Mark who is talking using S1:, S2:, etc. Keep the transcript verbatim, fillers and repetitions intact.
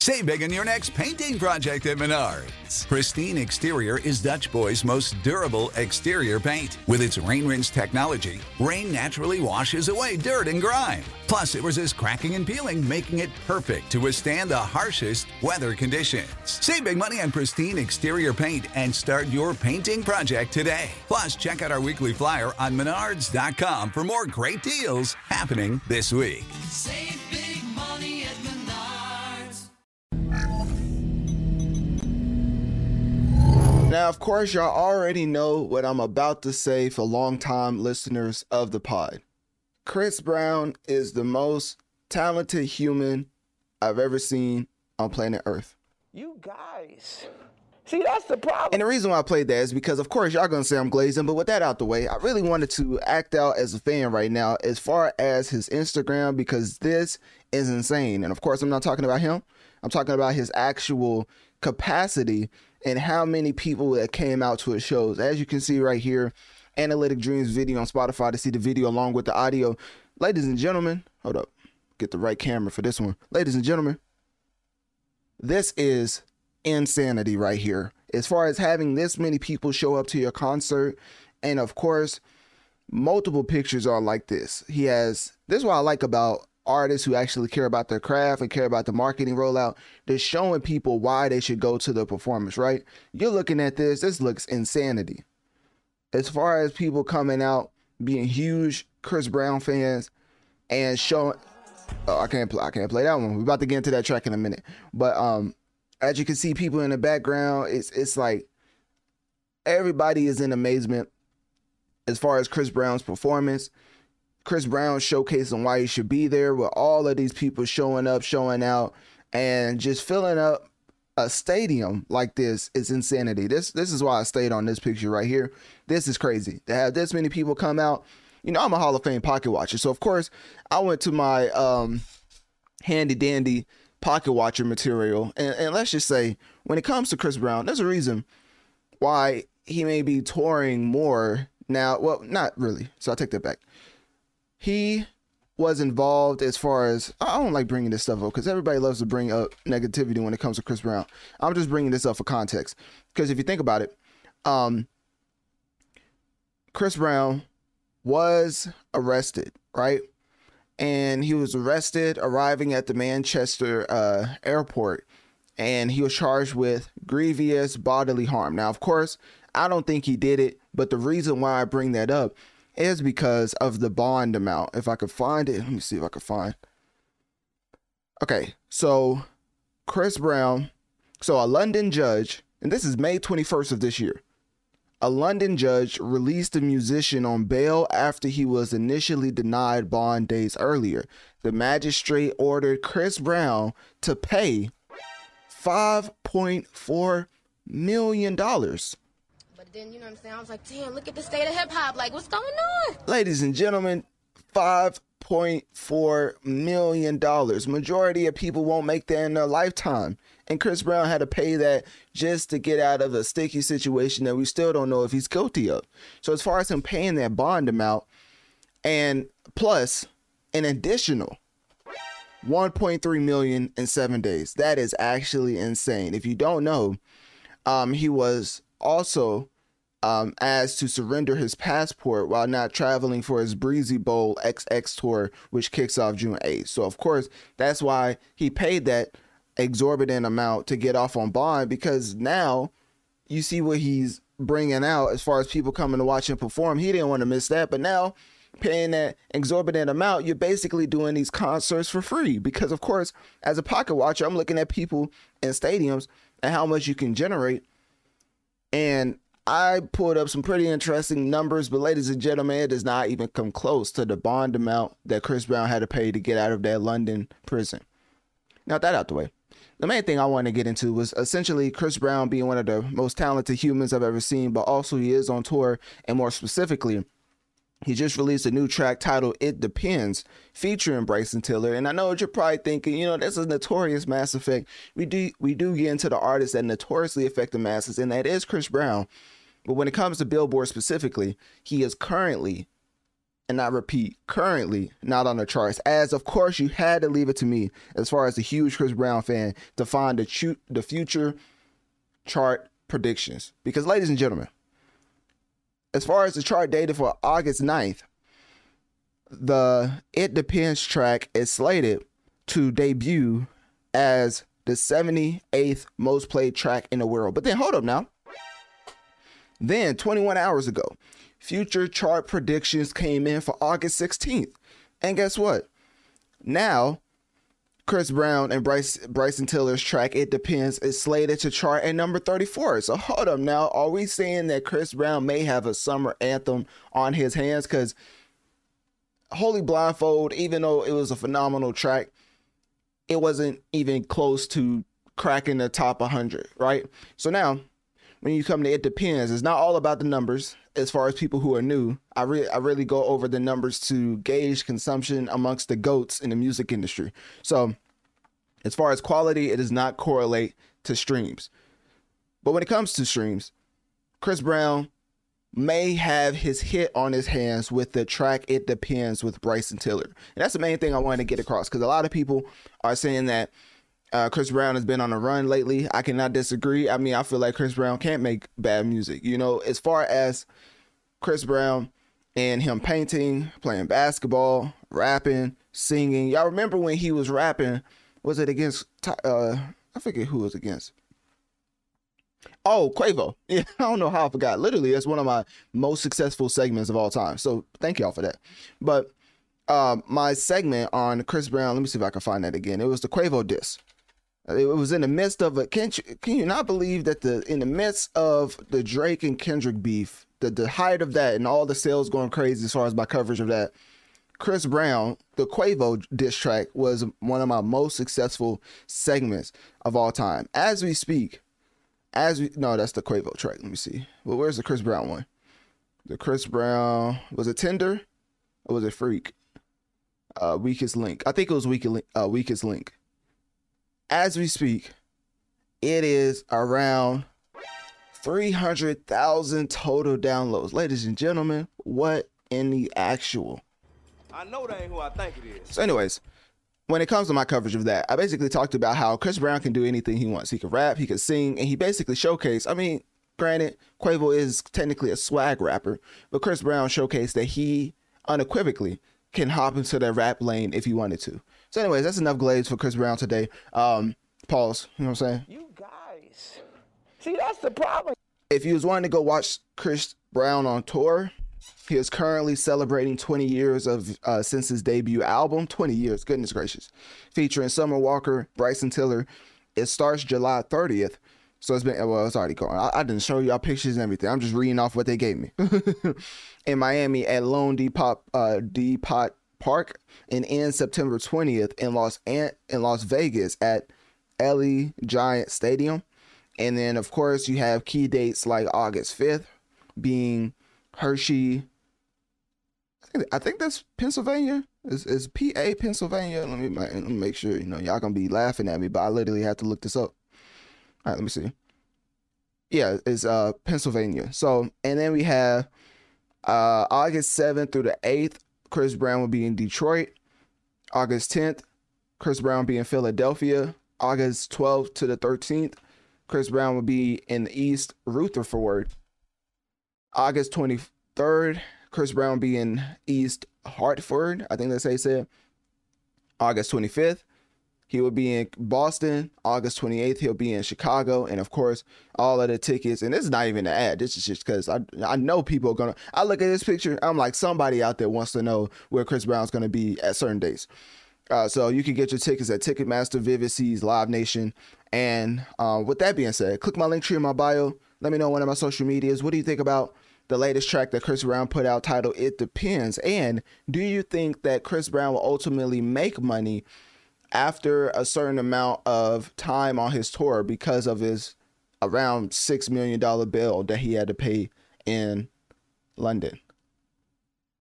S1: Save big on your next painting project at Menards. Pristine Exterior is Dutch Boy's most durable exterior paint. With its Rain Rinse technology, rain naturally washes away dirt and grime. Plus, it resists cracking and peeling, making it perfect to withstand the harshest weather conditions. Save big money on Pristine Exterior paint and start your painting project today. Plus, check out our weekly flyer on menards dot com for more great deals happening this week.
S2: Save big money at Menards.
S3: Now, of course, y'all already know what I'm about to say for longtime listeners of the pod. Chris Brown is the most talented human I've ever seen on planet Earth.
S4: You guys. See, that's the problem.
S3: And the reason why I played that is because, of course, y'all gonna say I'm glazing, but with that out the way, I really wanted to act out as a fan right now as far as his Instagram, because this is insane. And of course, I'm not talking about him. I'm talking about his actual capacity and how many people that came out to his shows. As you can see right here, Analytic Dreams video on Spotify to see the video along with the audio. Ladies and gentlemen, hold up, get the right camera for this one. Ladies and gentlemen, this is insanity right here. As far as having this many people show up to your concert, and of course, multiple pictures are like this. He has, this is what I like about artists who actually care about their craft and care about the marketing rollout. They're showing people why they should go to the performance, right? You're looking at this, this looks insanity. As far as people coming out, being huge Chris Brown fans and showing, oh, I can't play, I can't play that one. We're about to get into that track in a minute. But um, as you can see, people in the background, it's it's like everybody is in amazement as far as Chris Brown's performance. Chris Brown showcasing why he should be there with all of these people showing up, showing out, and just filling up a stadium like this is insanity. This this is why I stayed on this picture right here. This is crazy to have this many people come out. You know, I'm a Hall of Fame pocket watcher, so of course I went to my um, handy dandy pocket watcher material, and, and let's just say when it comes to Chris Brown, there's a reason why he may be touring more now. Well, not really, so I'll take that back. He was involved as far as, I don't like bringing this stuff up because everybody loves to bring up negativity when it comes to Chris Brown. I'm just bringing this up for context because if you think about it, um, Chris Brown was arrested, right? And he was arrested arriving at the Manchester uh, airport, and he was charged with grievous bodily harm. Now, of course, I don't think he did it, but the reason why I bring that up is because of the bond amount. If I could find it, let me see if I could find. Okay, so Chris Brown, so a London judge, and this is May twenty-first of this year, a London judge released the musician on bail after he was initially denied bond days earlier. The magistrate ordered Chris Brown to pay five point four million dollars.
S5: But then, you know what I'm saying, I was like, damn, look at the state of hip-hop. Like, what's going on?
S3: Ladies and gentlemen, five point four million dollars. Majority of people won't make that in their lifetime. And Chris Brown had to pay that just to get out of a sticky situation that we still don't know if he's guilty of. So as far as him paying that bond amount, and plus an additional one point three million dollars in seven days. That is actually insane. If you don't know, um, he was also um, asked to surrender his passport while not traveling for his Breezy Bowl X X tour, which kicks off June eighth. So, of course, that's why he paid that exorbitant amount to get off on bond, because now you see what he's bringing out as far as people coming to watch him perform. He didn't want to miss that, but now paying that exorbitant amount, you're basically doing these concerts for free, because, of course, as a pocket watcher, I'm looking at people in stadiums and how much you can generate. And I pulled up some pretty interesting numbers, but ladies and gentlemen, it does not even come close to the bond amount that Chris Brown had to pay to get out of that London prison. Now, that out the way. The main thing I want to get into was essentially Chris Brown being one of the most talented humans I've ever seen, but also he is on tour, and more specifically, he just released a new track titled It Depends, featuring Bryson Tiller. And I know what you're probably thinking, you know, this is notorious Mass Effect. We do we do get into the artists that notoriously affect the masses, and that is Chris Brown. But when it comes to Billboard specifically, he is currently and I repeat, currently not on the charts, as of course you had to leave it to me as far as a huge Chris Brown fan to find the, chu- the future chart predictions. Because ladies and gentlemen, as far as the chart data for August ninth, the It Depends track is slated to debut as the seventy-eighth most played track in the world. But then hold up now. Then twenty-one hours ago, future chart predictions came in for August sixteenth. And guess what? Now, Chris Brown and Bryce Bryson Tiller's track It Depends is slated to chart at number thirty-four. So hold up now. Are we saying that Chris Brown may have a summer anthem on his hands? Because Holy Blindfold, even though it was a phenomenal track, it wasn't even close to cracking the top one hundred, right? So now, when you come to It Depends, it's not all about the numbers. As far as people who are new, I really I really go over the numbers to gauge consumption amongst the GOATs in the music industry. So as far as quality, it does not correlate to streams. But when it comes to streams, Chris Brown may have his hit on his hands with the track It Depends with Bryson Tiller. And that's the main thing I wanted to get across, because a lot of people are saying that Uh, Chris Brown has been on a run lately. I cannot disagree. I mean, I feel like Chris Brown can't make bad music. You know, as far as Chris Brown and him painting, playing basketball, rapping, singing. Y'all remember when he was rapping, was it against, uh, I forget who it was against. Oh, Quavo. Yeah, I don't know how I forgot. Literally, that's one of my most successful segments of all time. So thank y'all for that. But uh, my segment on Chris Brown, let me see if I can find that again. It was the Quavo diss. It was in the midst of a, can you, can you not believe that the in the midst of the Drake and Kendrick beef, the, the height of that and all the sales going crazy as far as my coverage of that, Chris Brown, the Quavo diss track was one of my most successful segments of all time. As we speak, as we, no, that's the Quavo track. Let me see. Well, where's the Chris Brown one? The Chris Brown, was it Tinder or was it Freak? Uh, Weakest Link. I think it was Weakest, uh, Weakest Link. As we speak, it is around three hundred thousand total downloads. Ladies and gentlemen, what in the actual?
S6: I know that ain't who I think it is.
S3: So anyways, when it comes to my coverage of that, I basically talked about how Chris Brown can do anything he wants. He can rap, he can sing, and he basically showcased, I mean, granted, Quavo is technically a swag rapper, but Chris Brown showcased that he unequivocally can hop into that rap lane if he wanted to. So anyways, that's enough glades for Chris Brown today. Um, pause. You know what I'm saying?
S4: You guys. See, that's the problem.
S3: If you was wanting to go watch Chris Brown on tour, he is currently celebrating twenty years of uh, since his debut album. twenty years, goodness gracious. Featuring Summer Walker, Bryson Tiller. It starts July thirtieth. So it's been, well, it's already going. I, I didn't show y'all pictures and everything. I'm just reading off what they gave me. In Miami at Lone Depot, uh, Depot Park, and ends September twentieth in Los An- in Las Vegas at L A Giant Stadium. And then, of course, you have key dates like August fifth being Hershey. I think, I think that's Pennsylvania. Is is P A Pennsylvania? Let me, let me make sure. You know, y'all gonna be laughing at me, but I literally have to look this up. All right, let me see. Yeah, it's uh Pennsylvania. So, and then we have uh August seventh through the eighth, Chris Brown will be in Detroit. August tenth, Chris Brown will be in Philadelphia. August twelfth to the thirteenth, Chris Brown will be in the East Rutherford. August twenty-third, Chris Brown will be in East Hartford. I think that's how he said. August twenty-fifth, he will be in Boston. August twenty-eighth, he'll be in Chicago. And of course, all of the tickets. And this is not even an ad. This is just because I I know people are going to. I look at this picture. I'm like, somebody out there wants to know where Chris Brown's going to be at certain dates. Uh, so you can get your tickets at Ticketmaster, Vivid Seas, Live Nation. And uh, with that being said, click my link tree in my bio. Let me know on one of my social medias. What do you think about the latest track that Chris Brown put out titled It Depends? And do you think that Chris Brown will ultimately make money after a certain amount of time on his tour because of his around six million dollars bill that he had to pay in London?